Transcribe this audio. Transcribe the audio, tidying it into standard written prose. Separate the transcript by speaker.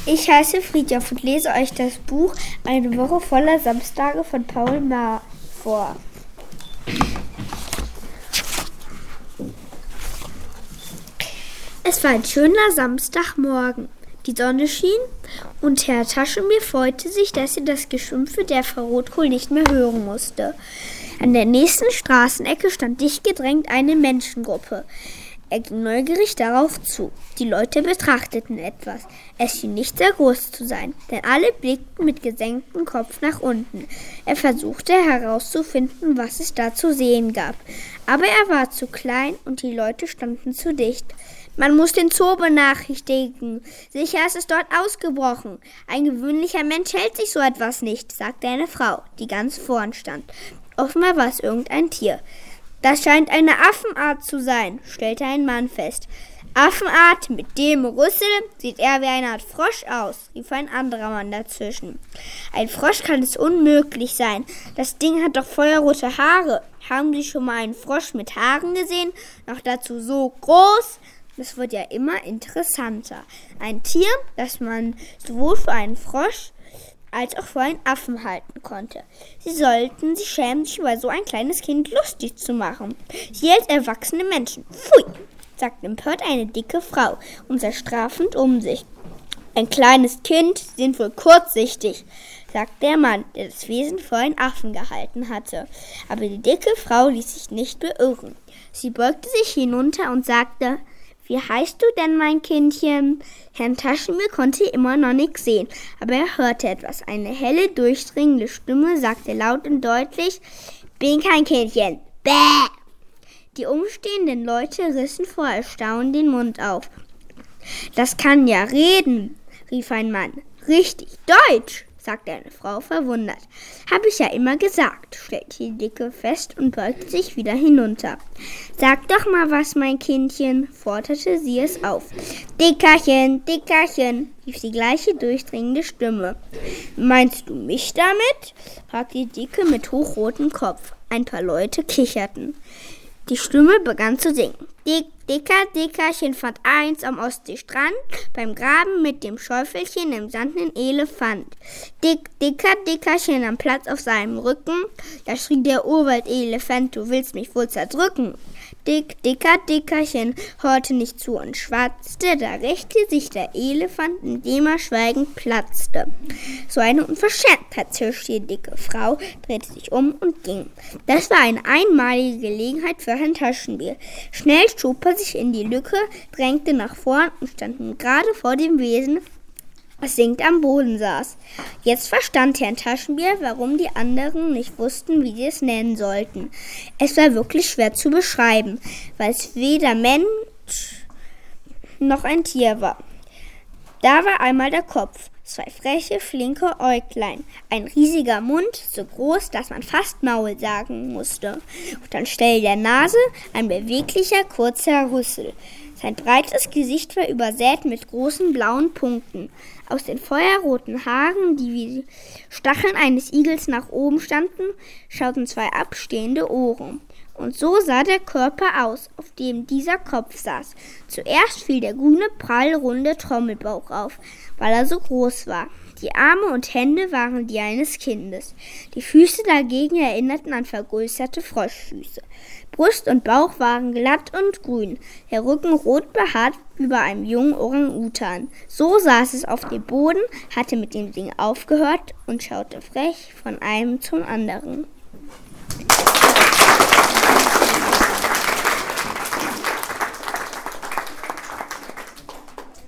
Speaker 1: Ich heiße Friedhof und lese euch das Buch Eine Woche voller Samstage von Paul Maar vor. Es war ein schöner Samstagmorgen. Die Sonne schien und Herr Taschenbier freute sich, dass er das Geschimpfe der Frau Rotkohl nicht mehr hören musste. An der nächsten Straßenecke stand dicht gedrängt eine Menschengruppe. Er ging neugierig darauf zu. Die Leute betrachteten etwas. Es schien nicht sehr groß zu sein, denn alle blickten mit gesenktem Kopf nach unten. Er versuchte herauszufinden, was es da zu sehen gab. Aber er war zu klein und die Leute standen zu dicht. Man muss den Zoo benachrichtigen. Sicher ist es dort ausgebrochen. Ein gewöhnlicher Mensch hält sich so etwas nicht, sagte eine Frau, die ganz vorn stand. Offenbar war es irgendein Tier. Das scheint eine Affenart zu sein, stellte ein Mann fest. Affenart, mit dem Rüssel sieht er wie eine Art Frosch aus, rief ein anderer Mann dazwischen. Ein Frosch kann es unmöglich sein. Das Ding hat doch feuerrote Haare. Haben Sie schon mal einen Frosch mit Haaren gesehen? Noch dazu so groß? Das wird ja immer interessanter. Ein Tier, das man sowohl für einen Frosch als auch für einen Affen halten konnte. Sie sollten sich schämen, sich über so ein kleines Kind lustig zu machen. Sie als erwachsene Menschen. Pfui, sagte empört eine dicke Frau und sah strafend um sich. Ein kleines Kind sind wohl kurzsichtig, sagte der Mann, der das Wesen für einen Affen gehalten hatte. Aber die dicke Frau ließ sich nicht beirren. Sie beugte sich hinunter und sagte: Wie heißt du denn, mein Kindchen? Herrn Taschenbier konnte immer noch nichts sehen, aber er hörte etwas. Eine helle, durchdringende Stimme sagte laut und deutlich: Bin kein Kindchen. Bäh! Die umstehenden Leute rissen vor Erstaunen den Mund auf. Das kann ja reden, rief ein Mann. Richtig, Deutsch, sagte eine Frau verwundert. Hab ich ja immer gesagt, stellte die Dicke fest und beugte sich wieder hinunter. Sag doch mal was, mein Kindchen, forderte sie es auf. Dickerchen, Dickerchen, rief die gleiche durchdringende Stimme. Meinst du mich damit? fragte die Dicke mit hochrotem Kopf. Ein paar Leute kicherten. Die Stimme begann zu singen. Dickerchen fand eins am Ostseestrand, beim Graben mit dem Schäufelchen im Sand nen Elefant. Dickerchen am Platz auf seinem Rücken, da schrie der Urwaldelefant, du willst mich wohl zerdrücken. Dickerchen hörte nicht zu und schwatzte, da rächte sich der Elefant, indem er schweigend platzte. So eine Unverschämtheit, zischte die dicke Frau, drehte sich um und ging. Das war eine einmalige Gelegenheit für Herrn Taschenbier. Schnell schob er sich in die Lücke, drängte nach vorn und stand nun gerade vor dem Wesen, das singend am Boden saß. Jetzt verstand Herrn Taschenbier, warum die anderen nicht wussten, wie sie es nennen sollten. Es war wirklich schwer zu beschreiben, weil es weder Mensch noch ein Tier war. Da war einmal der Kopf, 2 freche, flinke Äuglein, ein riesiger Mund, so groß, dass man fast Maul sagen musste, und anstelle der Nase ein beweglicher, kurzer Rüssel. Sein breites Gesicht war übersät mit großen blauen Punkten. Aus den feuerroten Haaren, die wie Stacheln eines Igels nach oben standen, schauten 2 abstehende Ohren. Und so sah der Körper aus, auf dem dieser Kopf saß. Zuerst fiel der grüne, prallrunde Trommelbauch auf, weil er so groß war. Die Arme und Hände waren die eines Kindes. Die Füße dagegen erinnerten an vergrößerte Froschfüße. Brust und Bauch waren glatt und grün, der Rücken rot behaart wie bei einem jungen Orang-Utan. So saß es auf dem Boden, hatte mit dem Singen aufgehört und schaute frech von einem zum anderen.